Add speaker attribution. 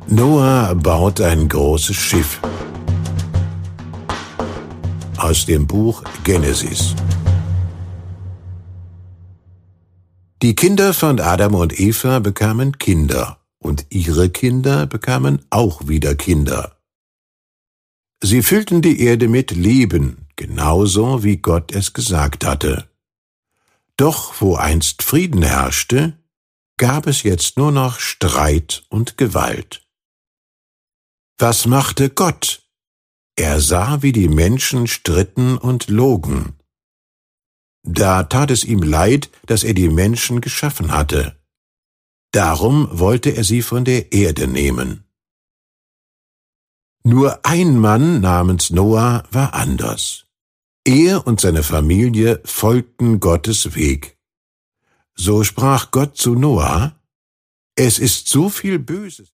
Speaker 1: Noah baut ein großes Schiff. Aus dem Buch Genesis. Die Kinder von Adam und Eva bekamen Kinder, und ihre Kinder bekamen auch wieder Kinder. Sie füllten die Erde mit Leben, genauso wie Gott es gesagt hatte. Doch wo einst Frieden herrschte, gab es jetzt nur noch Streit und Gewalt. Was machte Gott? Er sah, wie die Menschen stritten und logen. Da tat es ihm leid, dass er die Menschen geschaffen hatte. Darum wollte er sie von der Erde nehmen. Nur ein Mann namens Noah war anders. Er und seine Familie folgten Gottes Weg. So sprach Gott zu Noah: Es ist so viel Böses